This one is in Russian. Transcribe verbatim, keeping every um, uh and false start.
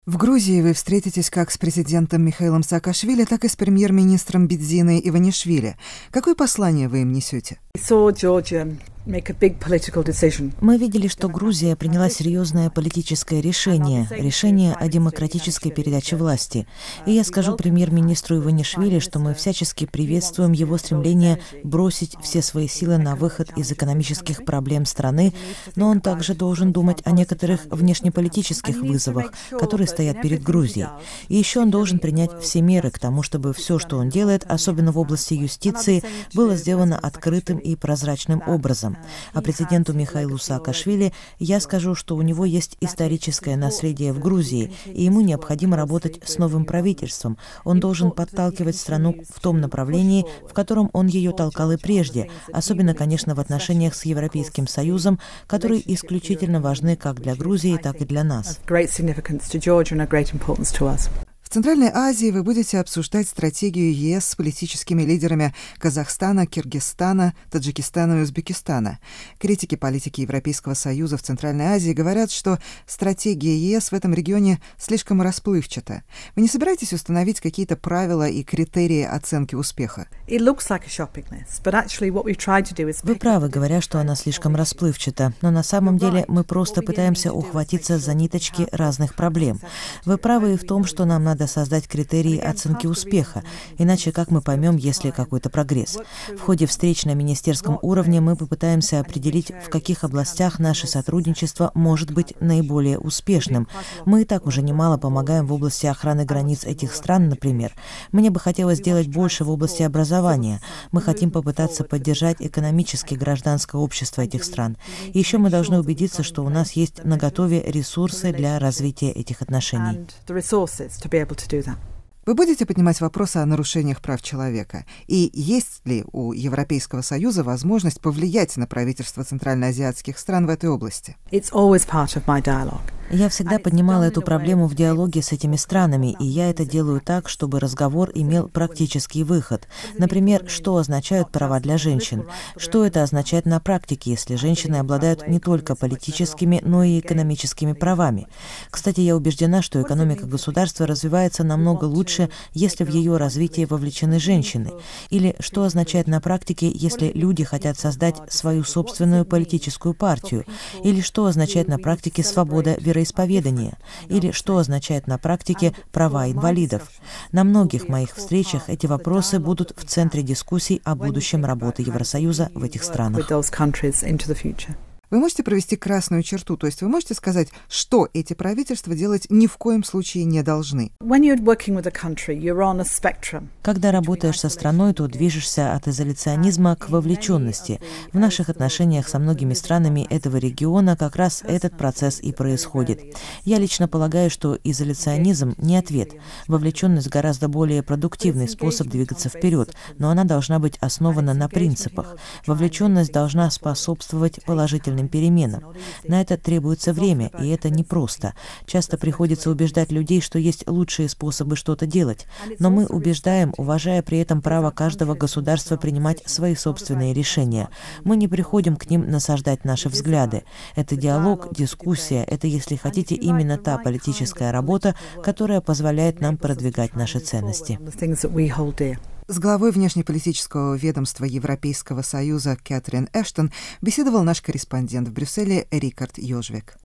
В Грузии вы встретитесь как с президентом Михаилом Саакашвили, так и с премьер-министром Бидзиной Иванишвили. Какое послание вы им несете? Мы видели, что Грузия приняла серьезное политическое решение, решение о демократической передаче власти. И я скажу премьер-министру Иванишвили, что мы всячески приветствуем его стремление бросить все свои силы на выход из экономических проблем страны, но он также должен думать о некоторых внешнеполитических вызовах, которые стоят перед Грузией. И еще он должен принять все меры к тому, чтобы все, что он делает, особенно в области юстиции, было сделано открытым и прозрачным образом. А президенту Михаилу Саакашвили я скажу, что у него есть историческое наследие в Грузии, и ему необходимо работать с новым правительством. Он должен подталкивать страну в том направлении, в котором он ее толкал и прежде, особенно, конечно, в отношениях с Европейским Союзом, которые исключительно важны как для Грузии, так и для нас. В Центральной Азии вы будете обсуждать стратегию ЕС с политическими лидерами Казахстана, Киргизстана, Таджикистана и Узбекистана. Критики политики Европейского Союза в Центральной Азии говорят, что стратегия ЕС в этом регионе слишком расплывчата. Вы не собираетесь установить какие-то правила и критерии оценки успеха? Вы правы, говоря, что она слишком расплывчата, но на самом деле мы просто пытаемся ухватиться за ниточки разных проблем. Вы правы и в том, что нам надо создать критерии оценки успеха, иначе как мы поймем, есть ли какой-то прогресс. В ходе встреч на министерском уровне мы попытаемся определить, в каких областях наше сотрудничество может быть наиболее успешным. Мы и так уже немало помогаем в области охраны границ этих стран, например. Мне бы хотелось сделать больше в области образования. Мы хотим попытаться поддержать экономически гражданское общество этих стран. И еще мы должны убедиться, что у нас есть наготове ресурсы для развития этих отношений. Вы будете поднимать вопросы о нарушениях прав человека? И есть ли у Европейского Союза возможность повлиять на правительство центральноазиатских стран в этой области? Я всегда поднимала эту проблему в диалоге с этими странами, и я это делаю так, чтобы разговор имел практический выход. Например, что означают права для женщин? Что это означает на практике, если женщины обладают не только политическими, но и экономическими правами? Кстати, я убеждена, что экономика государства развивается намного лучше, если в ее развитие вовлечены женщины. Или что означает на практике, если люди хотят создать свою собственную политическую партию? Или что означает на практике свобода вероисповедания? Исповедания, или что означает на практике права инвалидов. На многих моих встречах эти вопросы будут в центре дискуссий о будущем работы Евросоюза в этих странах. Вы можете провести красную черту, то есть вы можете сказать, что эти правительства делать ни в коем случае не должны? Когда работаешь со страной, то движешься от изоляционизма к вовлеченности. В наших отношениях со многими странами этого региона как раз этот процесс и происходит. Я лично полагаю, что изоляционизм не ответ. Вовлеченность гораздо более продуктивный способ двигаться вперед, но она должна быть основана на принципах. Вовлеченность должна способствовать положительным переменам. На это требуется время, и это непросто. Часто приходится убеждать людей, что есть лучшие способы что-то делать, но мы убеждаем, уважая при этом право каждого государства принимать свои собственные решения. Мы не приходим к ним насаждать наши взгляды. Это диалог, дискуссия, это, если хотите, именно та политическая работа, которая позволяет нам продвигать наши ценности. С главой внешнеполитического ведомства Европейского Союза Кэтрин Эштон беседовал наш корреспондент в Брюсселе Рикард Йожвек.